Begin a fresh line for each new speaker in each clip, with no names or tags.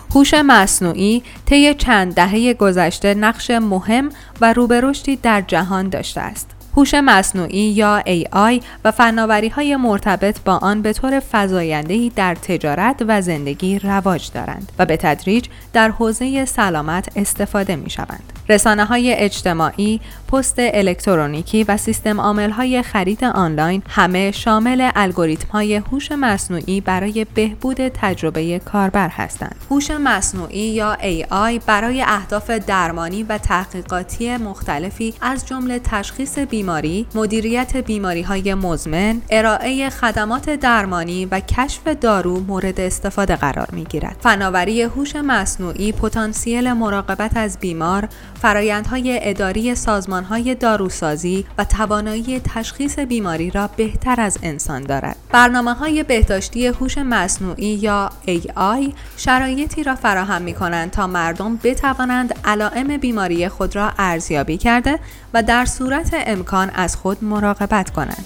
هوش مصنوعی طی چند دهه گذشته نقش مهم و رو به رشدی در جهان داشته است. هوش مصنوعی یا AI و فناوری‌های مرتبط با آن به طور فزاینده‌ای در تجارت و زندگی رواج دارند و به تدریج در حوزه سلامت استفاده می‌شوند. رسانه‌های اجتماعی، پست الکترونیکی و سیستم عامل‌های خرید آنلاین همه شامل الگوریتم‌های هوش مصنوعی برای بهبود تجربه کاربر هستند. هوش مصنوعی یا AI برای اهداف درمانی و تحقیقاتی مختلفی از جمله تشخیص بیماری، مدیریت بیماری‌های مزمن، ارائه خدمات درمانی و کشف دارو مورد استفاده قرار می‌گیرد. فناوری هوش مصنوعی پتانسیل مراقبت از بیمار، فرآیندهای اداری سازمان‌های داروسازی و توانایی تشخیص بیماری را بهتر از انسان دارد. برنامه‌های بهداشتی هوش مصنوعی یا AI شرایطی را فراهم می‌کنند تا مردم بتوانند علائم بیماری خود را ارزیابی کرده و در صورت امکان از خود مراقبت کنند.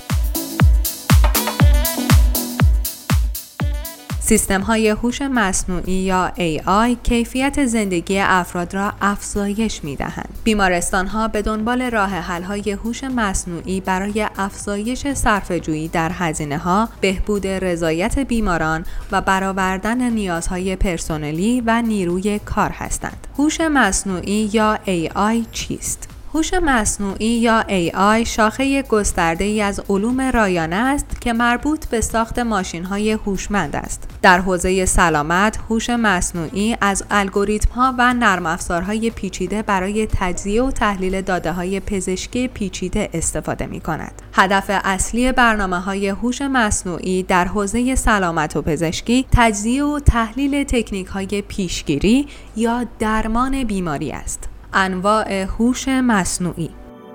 سیستم‌های هوش مصنوعی یا AI کیفیت زندگی افراد را افزایش می‌دهند. بیمارستان‌ها به دنبال راه حل‌های هوش مصنوعی برای افزایش صرفه‌جویی در هزینه‌ها، بهبود رضایت بیماران و برآوردن نیازهای پرسنلی و نیروی کار هستند. هوش مصنوعی یا AI چیست؟ هوش مصنوعی یا AI شاخه گسترده‌ای از علوم رایانه است که مربوط به ساخت ماشین‌های هوشمند است. در حوزه سلامت، هوش مصنوعی از الگوریتم‌ها و نرم افزارهای پیچیده برای تجزیه و تحلیل داده‌های پزشکی پیچیده استفاده می‌کند. هدف اصلی برنامه‌های هوش مصنوعی در حوزه سلامت و پزشکی، تجزیه و تحلیل تکنیک‌های پیشگیری یا درمان بیماری است. انواع هوش مصنوعی.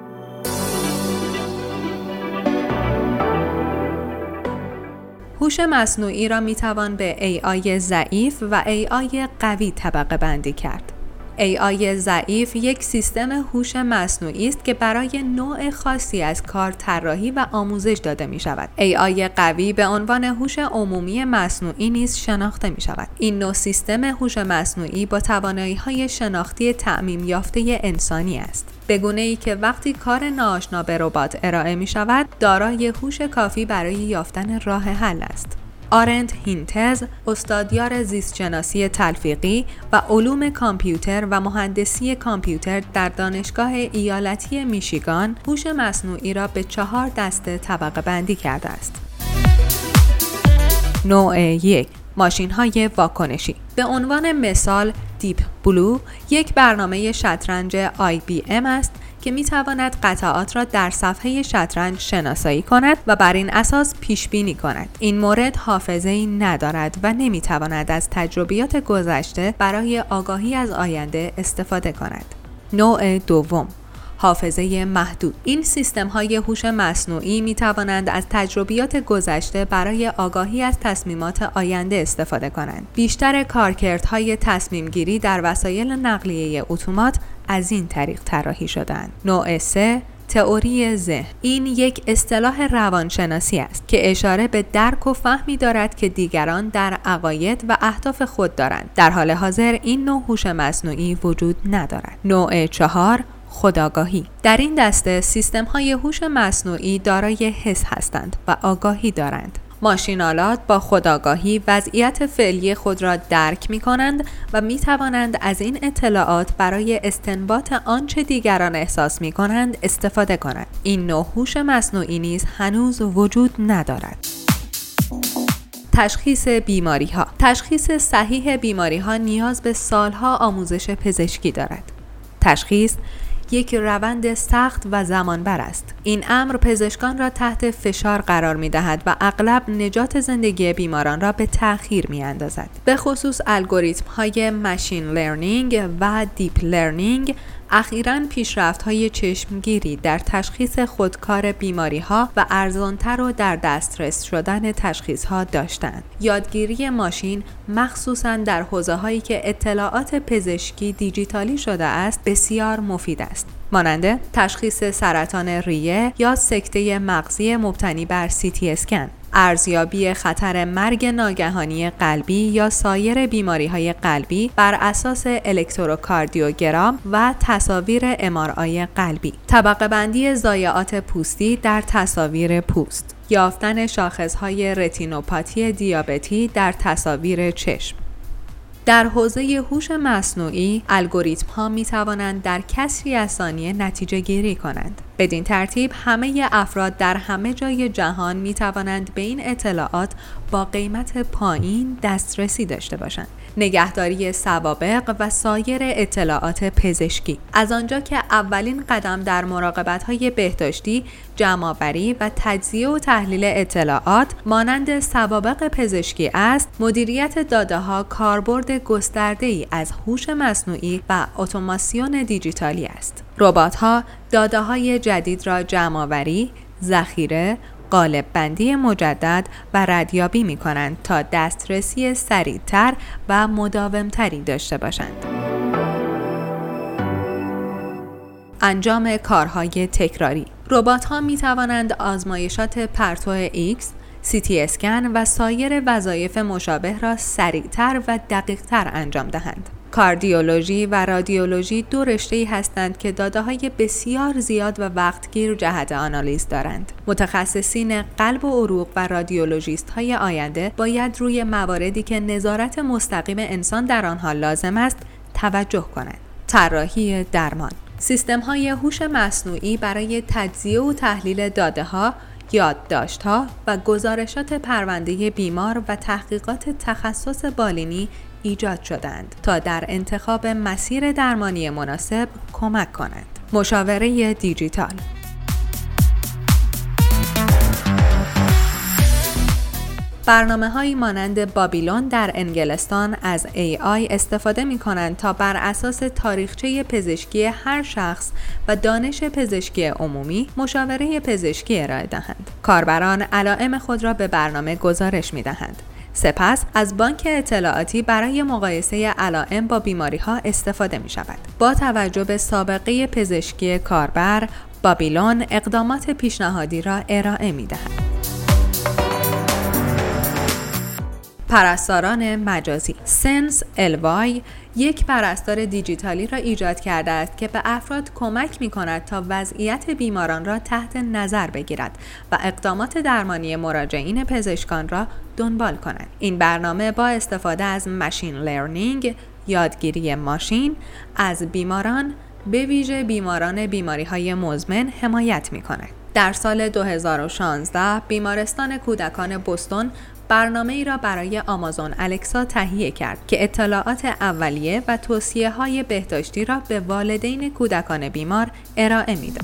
هوش مصنوعی را میتوان به AI ضعیف و AI قوی طبقه بندی کرد. AI ضعیف یک سیستم هوش مصنوعی است که برای نوع خاصی از کار طراحی و آموزش داده می شود. AI قوی به عنوان هوش عمومی مصنوعی نیز شناخته می شود. این نوع سیستم هوش مصنوعی با توانایی‌های شناختی تعمیم یافته انسانی است. به گونه‌ای که وقتی کار ناآشنا به ربات ارائه می شود، دارای هوش کافی برای یافتن راه حل است. آرنت هینتز، استادیار زیستشناسی تلفیقی و علوم کامپیوتر و مهندسی کامپیوتر در دانشگاه ایالتی میشیگان، هوش مصنوعی را به 4 دسته طبقه بندی کرده است. نوع 1: ماشین‌های واکنشی. به عنوان مثال، دیپ بلو یک برنامه شطرنج IBM است که می‌تواند قطعات را در صفحه شطرنج شناسایی کند و بر این اساس پیش بینی کند. این مورد حافظه‌ای ندارد و نمی‌تواند از تجربیات گذشته برای آگاهی از آینده استفاده کند. نوع دوم: حافظه محدود. این سیستم‌های هوش مصنوعی می‌توانند از تجربیات گذشته برای آگاهی از تصمیمات آینده استفاده کنند. بیشتر کارکردهای تصمیم‌گیری در وسایل نقلیه اتومات از این طریق طراحی شده‌اند. نوع 3: تئوری ذهن. این یک اصطلاح روانشناسی است که اشاره به درک و فهمی دارد که دیگران در عقاید و اهداف خود دارند. در حال حاضر این نوع هوش مصنوعی وجود ندارد. نوع 4: خودآگاهی. در این دسته سیستم‌های هوش مصنوعی دارای حس هستند و آگاهی دارند. ماشین‌آلات با خودآگاهی وضعیت فعلی خود را درک می‌کنند و می‌توانند از این اطلاعات برای استنباط آنچه دیگران احساس می‌کنند استفاده کنند. این نوع هوش مصنوعی نیز هنوز وجود ندارد. تشخیص بیماری‌ها. تشخیص صحیح بیماری‌ها نیاز به سالها آموزش پزشکی دارد. تشخیص یک روند سخت و زمانبر است. این امر پزشکان را تحت فشار قرار می‌دهد و اغلب نجات زندگی بیماران را به تأخیر می‌اندازد. به خصوص الگوریتم‌های ماشین لرنینگ و دیپ لرنینگ اخیراً پیشرفت‌های چشمگیری در تشخیص خودکار بیماری‌ها و ارزان‌تر و در دسترس شدن تشخیص‌ها داشتند. یادگیری ماشین مخصوصاً در حوزه‌هایی که اطلاعات پزشکی دیجیتالی شده است بسیار مفید است. مانند تشخیص سرطان ریه یا سکته مغزی مبتنی بر CT اسکن. ارزیابی خطر مرگ ناگهانی قلبی یا سایر بیماری‌های قلبی بر اساس الکتروکاردیوگرام و تصاویر MRI قلبی. طبقه بندی ضایعات پوستی در تصاویر پوست. یافتن شاخص‌های رتینوپاتی دیابتی در تصاویر چشم. در حوزه هوش مصنوعی، الگوریتم‌ها می‌توانند در کسری از ثانیه نتیجه گیری کنند. بدین ترتیب همه افراد در همه جای جهان می‌توانند به این اطلاعات با قیمت پایین دسترسی داشته باشند. نگهداری سوابق و سایر اطلاعات پزشکی. از آنجا که اولین قدم در مراقبت‌های بهداشتی جمع‌آوری و تجزیه و تحلیل اطلاعات مانند سوابق پزشکی است، مدیریت داده‌ها کاربرد گسترده‌ای از هوش مصنوعی و اتوماسیون دیجیتالی است. ربات‌ها داده‌های جدید را جمع‌آوری، ذخیره، قالب‌بندی مجدد و ردیابی می‌کنند تا دسترسی سریع‌تر و مداوم‌تری داشته باشند. انجام کارهای تکراری. ربات‌ها می‌توانند آزمایشات پرتو ایکس، CT اسکن و سایر وظایف مشابه را سریع‌تر و دقیق‌تر انجام دهند. کاردیولوژی و رادیولوژی دو رشته‌ای هستند که داده‌های بسیار زیاد و وقتگیر جهت آنالیز دارند. متخصصین قلب و عروق و رادیولوژیست‌های آینده باید روی مواردی که نظارت مستقیم انسان در آنها لازم است توجه کنند. طراحی درمان. سیستم‌های هوش مصنوعی برای تجزیه و تحلیل داده‌ها، یادداشت‌ها و گزارشات پرونده بیمار و تحقیقات تخصص بالینی ایجاد شدند تا در انتخاب مسیر درمانی مناسب کمک کنند. مشاوره دیجیتال. برنامه‌هایی مانند بابیلون در انگلستان از AI استفاده می‌کنند تا بر اساس تاریخچه پزشکی هر شخص و دانش پزشکی عمومی مشاوره پزشکی ارائه دهند. کاربران علائم خود را به برنامه گزارش می‌دهند. سپس از بانک اطلاعاتی برای مقایسه علائم با بیماری‌ها استفاده می‌شود. با توجه به سابقه پزشکی کاربر، بابیلون اقدامات پیشنهادی را ارائه می‌دهد. پرستاران مجازی. سنس LY یک پرستار دیجیتالی را ایجاد کرده است که به افراد کمک می‌کند تا وضعیت بیماران را تحت نظر بگیرد و اقدامات درمانی مراجعین پزشکان را دنبال کند. این برنامه با استفاده از ماشین لرنینگ، یادگیری ماشین، از بیماران به ویژه بیماران بیماری‌های مزمن حمایت می‌کند. در سال 2016 بیمارستان کودکان بوستون برنامه‌ای را برای آمازون الکسا تهیه کرد که اطلاعات اولیه و توصیه‌های بهداشتی را به والدین کودکان بیمار ارائه می‌داد.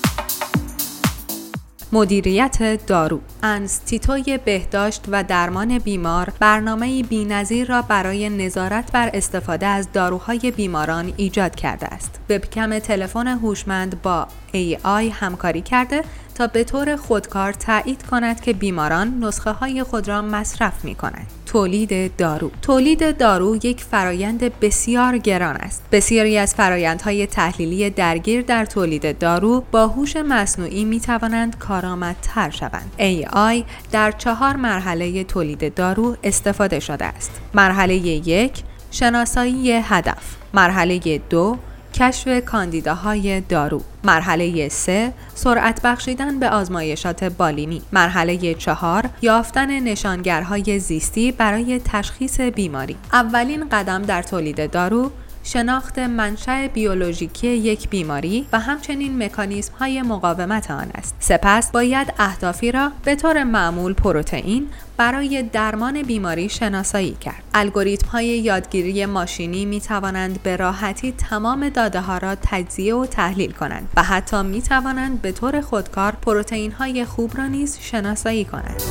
مدیریت دارو. انستیتوی بهداشت و درمان بیمار برنامه‌ای بی‌نظیر را برای نظارت بر استفاده از داروهای بیماران ایجاد کرده است. وبکم تلفن هوشمند با AI همکاری کرده تا به طور خودکار تایید کند که بیماران نسخه‌های خود را مصرف می‌کنند. تولید دارو یک فرایند بسیار گران است. بسیاری از فرایندهای تحلیلی درگیر در تولید دارو با هوش مصنوعی می‌توانند کارآمدتر شوند. AI در 4 مرحله تولید دارو استفاده شده است. مرحله 1 شناسایی هدف. مرحله 2 کشف کاندیداهای دارو. مرحله 3 سرعت بخشیدن به آزمایشات بالینی. مرحله 4 یافتن نشانگرهای زیستی برای تشخیص بیماری. اولین قدم در تولید دارو شناخت منشأ بیولوژیکی یک بیماری و همچنین مکانیزم‌های مقاومت آن است. سپس باید اهدافی را به طور معمول پروتئین برای درمان بیماری شناسایی کرد. الگوریتم‌های یادگیری ماشینی می‌توانند به راحتی تمام داده‌ها را تجزیه و تحلیل کنند و حتی می‌توانند به طور خودکار پروتئین‌های خوب را نیز شناسایی کنند.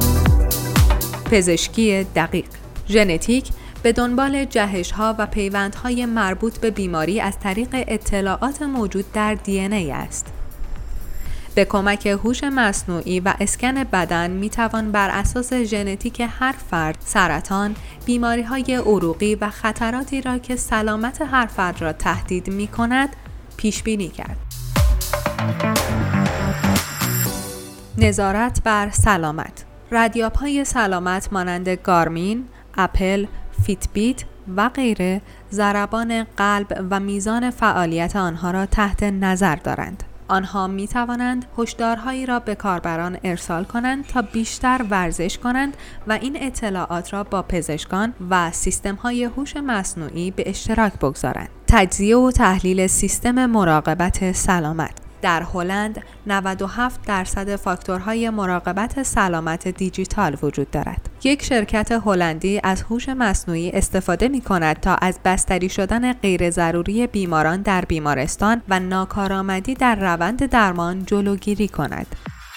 پزشکی دقیق. ژنتیک به دنبال جهش‌ها و پیوندهای مربوط به بیماری از طریق اطلاعات موجود در DNA است. به کمک هوش مصنوعی و اسکن بدن میتوان بر اساس ژنتیک هر فرد سرطان، بیماری‌های عروقی و خطراتی را که سلامت هر فرد را تهدید می‌کند پیش بینی کرد. نظارت بر سلامت. ردیاب‌های سلامت مانند گارمین، اپل، فیتبیت و غیره ضربان قلب و میزان فعالیت آنها را تحت نظر دارند. آنها می توانند هشدارهایی را به کاربران ارسال کنند تا بیشتر ورزش کنند و این اطلاعات را با پزشکان و سیستم‌های هوش مصنوعی به اشتراک بگذارند. تجزیه و تحلیل سیستم مراقبت سلامت. در هلند 97% فاکتورهای مراقبت سلامت دیجیتال وجود دارد. یک شرکت هلندی از هوش مصنوعی استفاده می‌کند تا از بستری شدن غیر ضروری بیماران در بیمارستان و ناکارآمدی در روند درمان جلوگیری کند.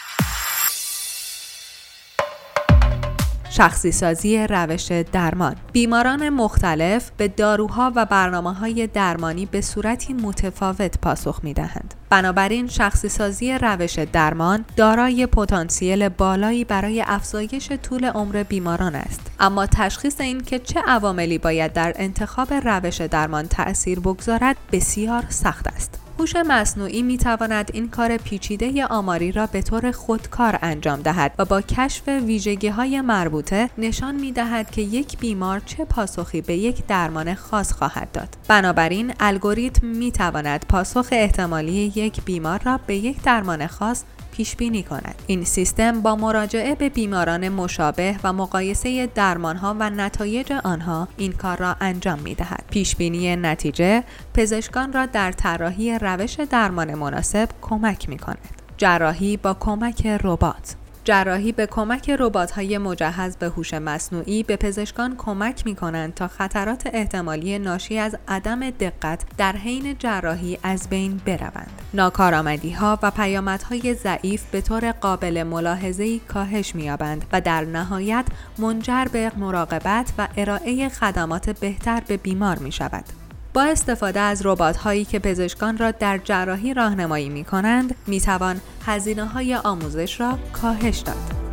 شخصی سازی روش درمان. بیماران مختلف به داروها و برنامه‌های درمانی به صورتی متفاوت پاسخ می‌دهند. بنابراین شخصی سازی روش درمان دارای پتانسیل بالایی برای افزایش طول عمر بیماران است. اما تشخیص این که چه عواملی باید در انتخاب روش درمان تأثیر بگذارد بسیار سخت است. هوش مصنوعی می‌تواند این کار پیچیده آماری را به طور خودکار انجام دهد و با کشف ویژگی‌های مربوطه نشان می‌دهد که یک بیمار چه پاسخی به یک درمان خاص خواهد داد. بنابراین الگوریتم می‌تواند پاسخ احتمالی یک بیمار را به یک درمان خاص پیش بینی کند. این سیستم با مراجعه به بیماران مشابه و مقایسه درمانها و نتایج آنها این کار را انجام می‌دهد. پیش بینی نتیجه پزشکان را در طراحی روش درمان مناسب کمک می‌کند. جراحی با کمک ربات. جراحی به کمک ربات‌های مجهز به هوش مصنوعی به پزشکان کمک می‌کنند تا خطرات احتمالی ناشی از عدم دقت در حین جراحی از بین بروند. ناکارآمدی‌ها و پیامدهای ضعیف به طور قابل ملاحظه‌ای کاهش می‌یابند و در نهایت منجر به مراقبت و ارائه خدمات بهتر به بیمار می‌شود. با استفاده از ربات‌هایی که پزشکان را در جراحی راهنمایی می‌کنند، می‌توان هزینه‌های آموزش را کاهش داد.